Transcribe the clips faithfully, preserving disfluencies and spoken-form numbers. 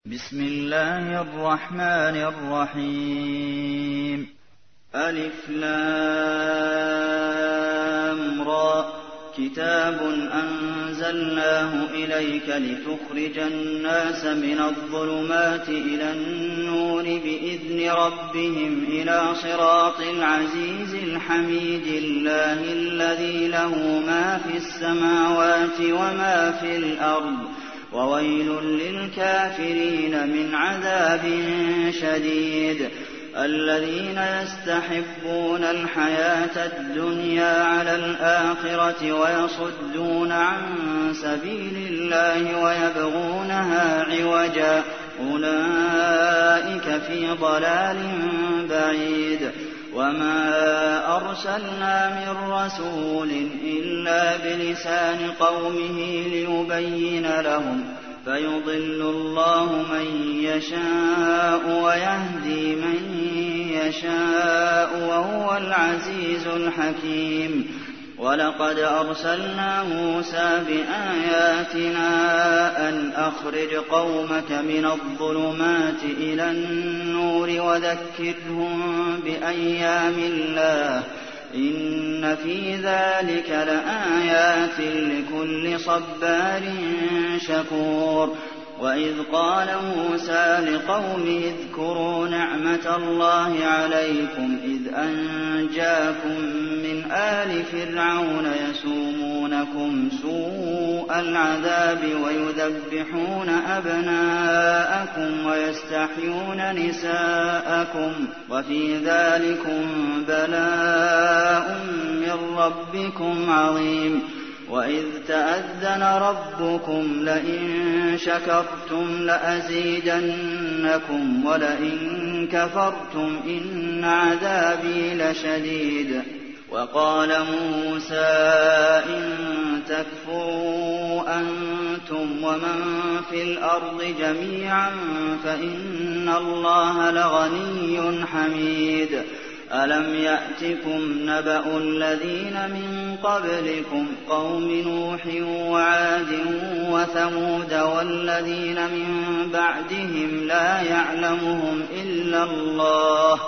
بسم الله الرحمن الرحيم ألف لام را كتاب أنزلناه إليك لتخرج الناس من الظلمات إلى النور بإذن ربهم إلى صراط العزيز الحميد الله الذي له ما في السماوات وما في الأرض وويل للكافرين من عذاب شديد الذين يستحبون الحياة الدنيا على الآخرة ويصدون عن سبيل الله ويبغونها عوجا أولئك في ضلال بعيد وما أرسلنا من رسول إلا بلسان قومه ليبين لهم فيضل الله من يشاء ويهدي من يشاء وهو العزيز الحكيم ولقد أرسلنا موسى بآياتنا أن أخرج قومك من الظلمات إلى النور وذكرهم بأيام الله إن في ذلك لآيات لكل صبار شكور وإذ قال موسى لقومه اذكروا نعمة الله عليكم إذ أنجاكم من آل فرعون يسومونكم سوء العذاب ويذبحون أبناءكم ويستحيون نساءكم وفي ذلكم بلاء من ربكم عظيم وإذ تأذن ربكم لئن شكرتم لأزيدنكم ولئن كفرتم إن عذابي لشديد وقال موسى إن تكفروا أنتم ومن في الأرض جميعا فإن الله لغني حميد ألم يأتكم نبأ الذين من قبلكم قوم نوح وعاد وثمود والذين من بعدهم لا يعلمهم إلا الله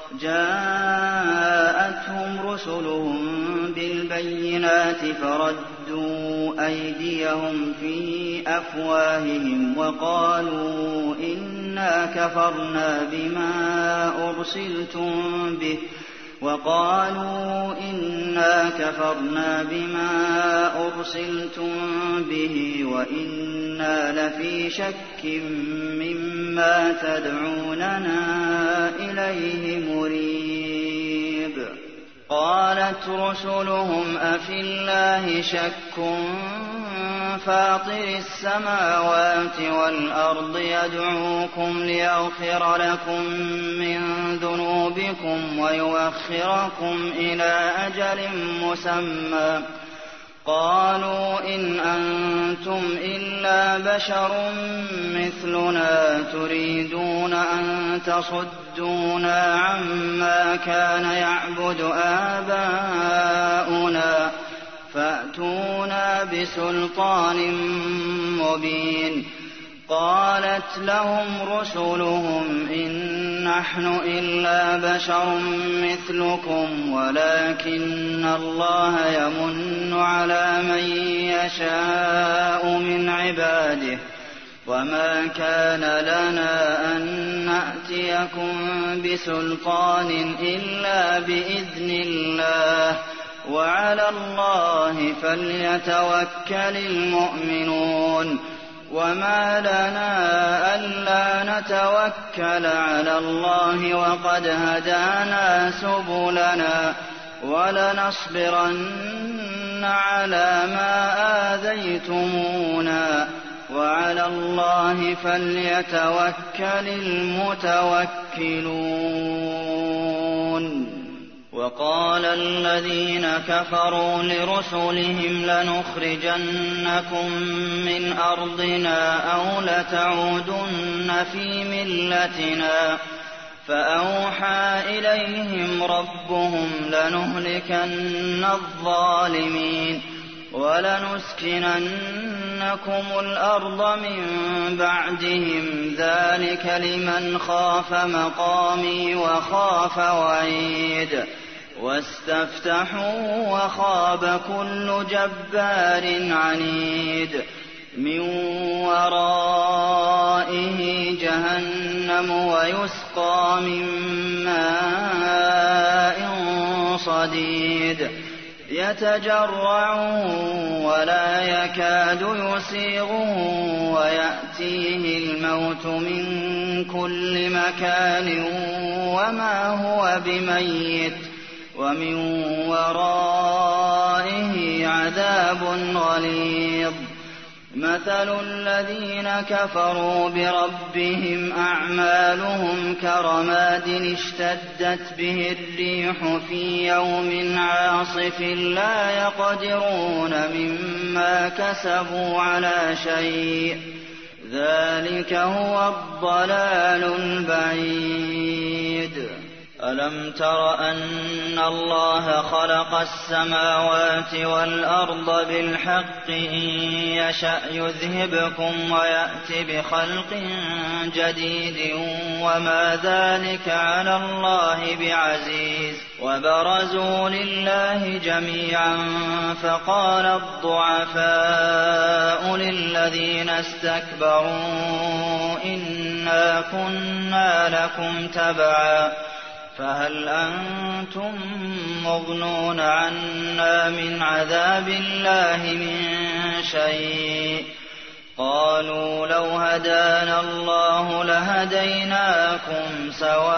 جاءتهم رسلهم بالبينات فردوا أيديهم في أفواههم وقالوا إنا كفرنا بما أرسلتم به وقالوا إنا كفرنا بما أرسلتم به وإنا لفي شك مما تدعوننا إليه مريب قالت رسلهم أفي الله شك فاطر السماوات والأرض يدعوكم ليغفر لكم من ذنوبكم ويؤخركم إلى أجل مسمى قالوا إن أنتم إلا بشر مثلنا تريدون أن تصدونا عما كان يعبد آباؤنا فأتونا بسلطان مبين قالت لهم رسلهم إن نحن إلا بشر مثلكم ولكن الله يمن على من يشاء من عباده وما كان لنا أن نأتيكم بسلطان إلا بإذن الله وعلى الله فليتوكل المؤمنون وما لنا ألا نتوكل على الله وقد هدانا سبلنا ولنصبرن على ما آذيتمونا وعلى الله فليتوكل المتوكلون وقال الذين كفروا لرسلهم لنخرجنكم من أرضنا أو لتعودن في ملتنا فأوحى إليهم ربهم لنهلكن الظالمين وَلَنُسْكِنَنَّكُمُ الْأَرْضَ مِن بَعْدِهِمْ ۚ ذَٰلِكَ لِمَنْ خَافَ مَقَامِي وَخَافَ وَعِيدِ وَاسْتَفْتَحُوا وَخَابَ كُلُّ جَبَّارٍ عَنِيدٍ مِّن وَرَائِهِ جَهَنَّمُ وَيُسْقَىٰ مِن مَّاءٍ صَدِيدٍ يَتَجَرَّعُهُ وَلَا يَكَادُ يُسِيغُهُ وَيَأْتِيهِ الْمَوْتُ مِن كُلِّ مَكَانٍ وَمَا هُوَ بِمَيِّتٍ وَمِن وَرَائِهِ عَذَابٌ غَلِيظٌ مَثَلُ الَّذِينَ كَفَرُوا بِرَبِّهِمْ أَعْمَالُهُمْ كَرَمَادٍ اشْتَدَّتْ بِهِ الرِّيحُ فِي يَوْمٍ عَاصِفٍ لَّا يَقْدِرُونَ مِمَّا كَسَبُوا عَلَىٰ شَيْءٍ ۚ ذَٰلِكَ هُوَ الضَّلَالُ الْبَعِيدُ أَلَمْ تَرَ أَنَّ اللَّهَ خَلَقَ السَّمَاوَاتِ وَالْأَرْضَ بِالْحَقِّ ۚ إِن يَشَأْ يُذْهِبْكُمْ وَيَأْتِ بِخَلْقٍ جَدِيدٍ وَمَا ذَٰلِكَ عَلَى اللَّهِ بِعَزِيزٍ وَبَرَزُوا لِلَّهِ جَمِيعًا فَقَالَ الضُّعَفَاءُ لِلَّذِينَ اسْتَكْبَرُوا إِنَّا كُنَّا لَكُمْ تَبَعًا فَهَلْ أَنتُم مُّغْنُونَ عَنَّا مِنْ عَذَابِ اللَّهِ مِن شَيْءٍ ۚ قَالُوا لَوْ هَدَانَا اللَّهُ لَهَدَيْنَاكُمْ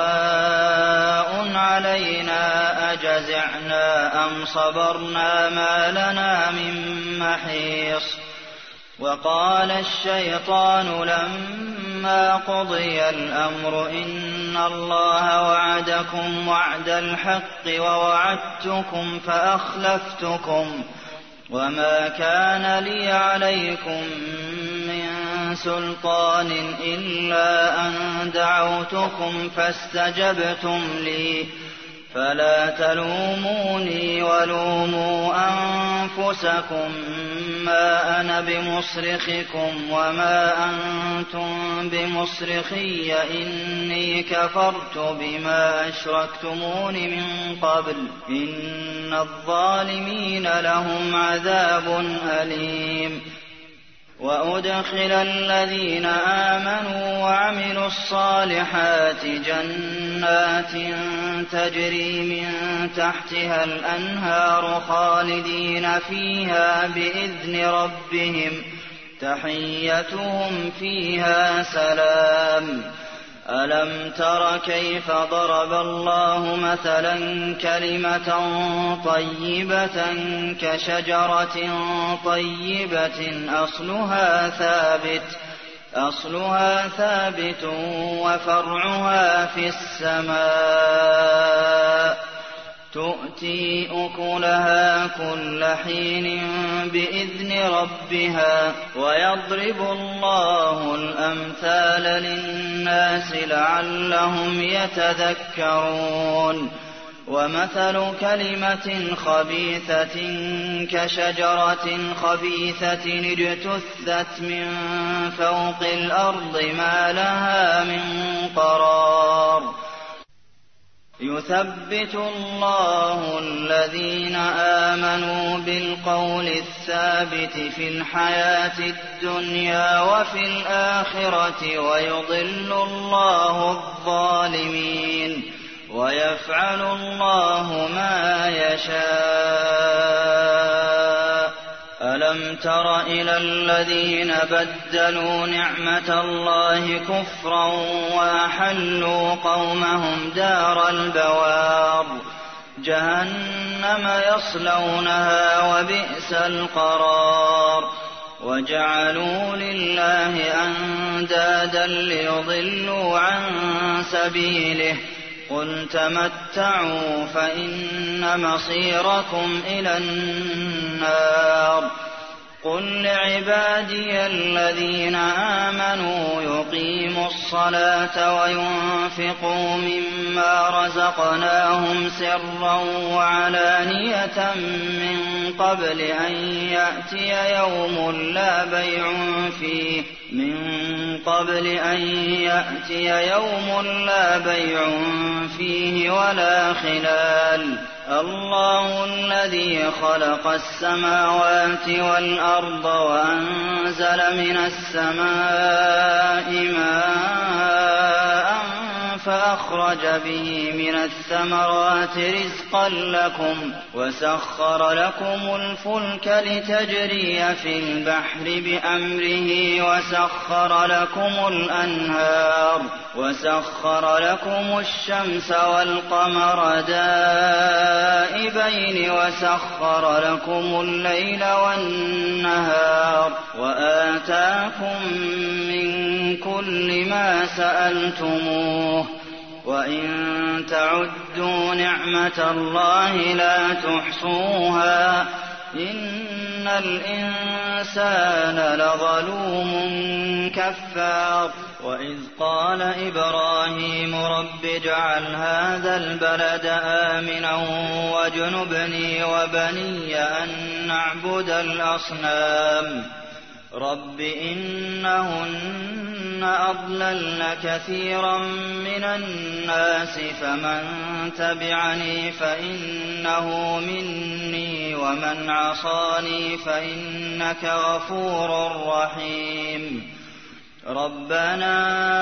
سَوَاءٌ عَلَيْنَا أَجَزِعْنَا أَمْ صَبَرْنَا مَا لَنَا مِن مَّحِيصٍ وَقَالَ الشَّيْطَانُ لَمَّا قُضِيَ الْأَمْرُ إِنَّ اللَّهَ وَعَدَكُمْ وَعْدَ الْحَقِّ وَوَعَدتُّكُمْ فَأَخْلَفْتُكُمْ وَمَا كَانَ لِيَ عَلَيْكُم مِّن سُلْطَانٍ إِلَّا أَن دَعَوْتُكُمْ فَاسْتَجَبْتُمْ لِي فَلَا تَلُومُونِي وَلُومُوا أَنفُسَكُم مَّا أَنَا بِمُصْرِخِكُمْ وَمَا أَنتُم بِمُصْرِخِيَّ ۖ إِنِّي كَفَرْتُ بِمَا أَشْرَكْتُمُونِ مِن قَبْلُ ۗ إِنَّ الظَّالِمِينَ لَهُمْ عَذَابٌ أَلِيمٌ وَأُدْخِلَ الَّذِينَ آمَنُوا وَعَمِلُوا الصَّالِحَاتِ جَنَّاتٍ تَجْرِي مِن تَحْتِهَا الْأَنْهَارُ خَالِدِينَ فِيهَا بِإِذْنِ رَبِّهِمْ تَحِيَّتُهُمْ فِيهَا سَلَامٌ أَلَمْ تَرَ كَيْفَ ضَرَبَ اللَّهُ مَثَلًا كَلِمَةً طَيِّبَةً كَشَجَرَةٍ طَيِّبَةٍ أَصْلُهَا ثَابِتٌ أَصْلُهَا ثَابِتٌ وَفَرْعُهَا فِي السَّمَاءِ تُؤْتِي أُكُلَهَا كُلَّ حِينٍ بِإِذْنِ رَبِّهَا وَيَضْرِبُ اللَّهُ الْأَمْثَالَ لِلنَّاسِ لَعَلَّهُمْ يَتَذَكَّرُونَ وَمَثَلُ كَلِمَةٍ خَبِيثَةٍ كَشَجَرَةٍ خَبِيثَةٍ اجْتُثَّتْ مِن فَوْقِ الْأَرْضِ مَا لَهَا مِن قَرَارٍ يُثَبِّتُ اللَّهُ الَّذِينَ آمَنُوا بِالْقَوْلِ الثَّابِتِ فِي الْحَيَاةِ الدُّنْيَا وَفِي الْآخِرَةِ وَيُضِلُّ اللَّهُ الظَّالِمِينَ وَيَفْعَلُ اللَّهُ مَا يَشَاءُ أَلَمْ تَرَ إِلَى الَّذِينَ بَدَّلُوا نِعْمَةَ اللَّهِ كُفْرًا وَأَحَلُّوا قَوْمَهُمْ دَارَ الْبَوَارِ جَهَنَّمَ يَصْلَوْنَهَا وَبِئْسَ الْقَرَارُ وَجَعَلُوا لِلَّهِ أَندَادًا لِّيُضِلُّوا عَن سَبِيلِهِ قُلْ تَمَتَّعُوا فَإِنَّ مَصِيرَكُمْ إِلَى النَّارِ قل لعبادي الذين آمنوا يقيموا الصلاة وينفقوا مما رزقناهم سرا وعلانية من قبل أن يأتي يوم لا بيع فيه من قبل أن يأتي يوم لا بيع فيه ولا خلال الله الذي خلق السماوات والأرض وأنزل من السماء ماء فأخرج به من الثمرات رزقا لكم وسخر لكم الفلك لتجري في البحر بأمره وسخر لكم الأنهار وسخر لكم الشمس والقمر دائبين وسخر لكم الليل والنهار وآتاكم من كل ما سألتموه وإن تعدوا نعمة الله لا تحصوها إن الإنسان لظلوم كفار وإذ قال إبراهيم رب اجعل هذا البلد آمنا واجنبني وبني أن نعبد الأصنام رب إنهن أضللن كثيرا من الناس فمن تبعني فإنه مني ومن عصاني فإنك غفور رحيم ربنا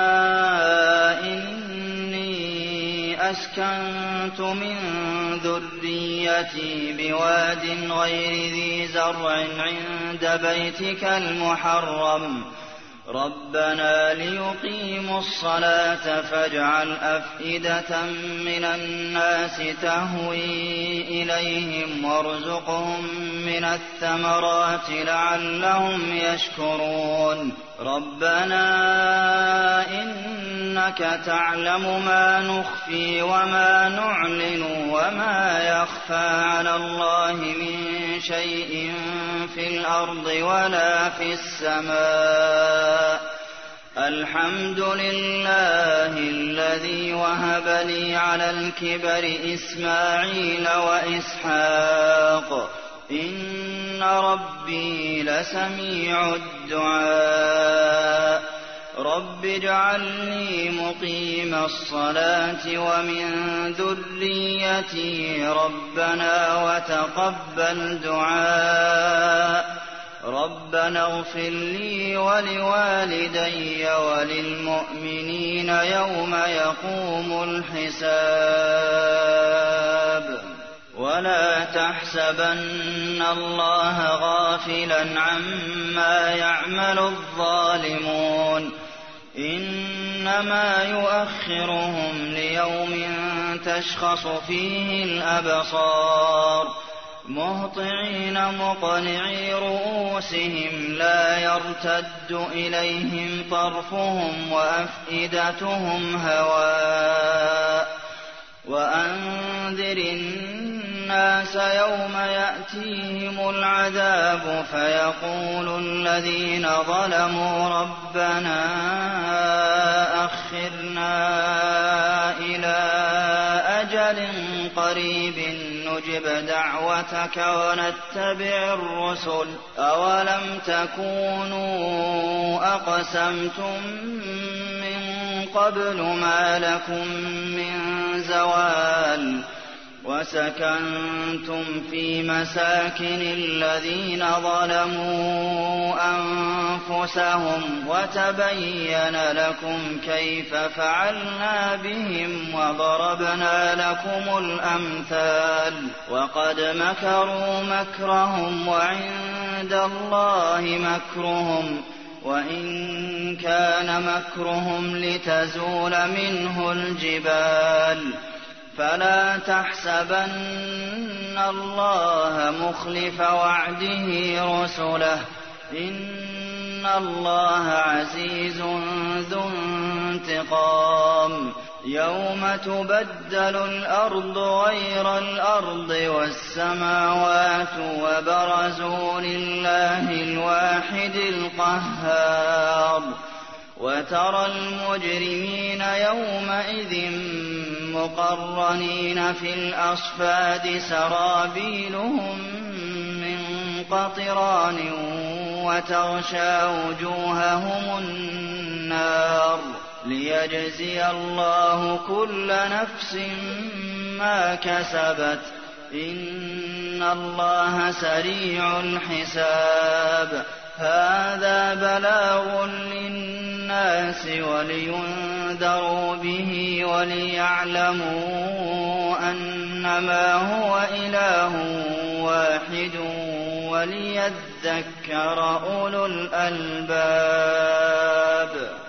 إني أسكنت من ذريتي بواد غير ذي زرع عند بيتك المحرم ربنا ليقيموا الصلاة فاجعل أفئدة من الناس تهوي إليهم وارزقهم من الثمرات لعلهم يشكرون ربنا إنك تعلم ما نخفي وما نعلن وما يخفى على الله من شيء في الأرض ولا في السماء الحمد لله الذي وهب لي على الكبر إسماعيل وإسحاق إن ربي لسميع الدعاء رب اجعلني مقيم الصلاة ومن ذريتي ربنا وتقبل دعاء ربنا اغفر لي ولوالدي وللمؤمنين يوم يقوم الحساب ولا تحسبن الله غافلا عما يعمل الظالمون إنما يؤخرهم ليوم تشخص فيه الأبصار مهطعين مقنعي رؤوسهم لا يرتد إليهم طرفهم وأفئدتهم هواء وأنذر الناس يوم يأتيهم العذاب فيقول الذين ظلموا ربنا أخرنا إلى أجل قريب نجب دعوتك ونتبع الرسل أولم تكونوا أقسمتم من قبل ما لكم من زوال وسكنتم في مساكن الذين ظلموا أنفسهم وتبين لكم كيف فعلنا بهم وضربنا لكم الأمثال وقد مكروا مكرهم وعند الله مكرهم وإن كان مكرهم لتزول منه الجبال فلا تحسبن الله مخلف وعده رسله إن الله عزيز ذو انتقام يوم تبدل الأرض غير الأرض والسماوات وبرزوا لله الواحد القهار وترى المجرمين يومئذ مقرنين في الأصفاد سرابيلهم من قطران وتغشى وجوههم النار ليجزي الله كل نفس ما كسبت إن الله سريع الحساب هذا بلاغ للناس ولينذروا به وليعلموا أنما هو إله واحد وليذكر أولو الألباب